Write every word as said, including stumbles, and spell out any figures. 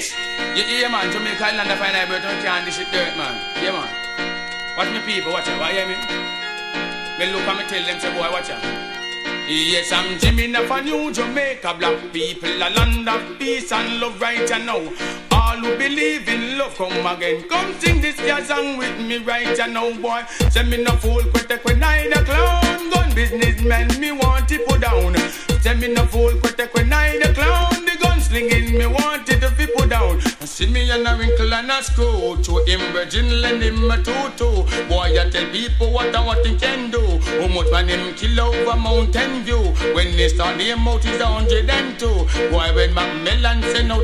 this. Yeah, yeah, man. Jamaica Island, I find out about don't can this shit dirt, man. Yeah, man. Watch me people, watch out. Why hear me? Me look and me tell them, say, boy, watch out. Yes, I'm Jimmy up a New Jamaica. Black people, a land of peace and love right you now. All who believe in love come again. Come sing this jazz song with me right you now, boy. Say me no fool, quit when I the clown. Gun businessman, me want to put down. Say me no fool, quit when I the clown. The gun slinging, me want it to be put down. I see me and a wrinkle and a screw. To him virgin, lend him a tutu. Boy, I tell people what I what he can do. How much man him kill over Mountain View. When they start the mouth is a hundred and two. Boy, when Macmillan say no.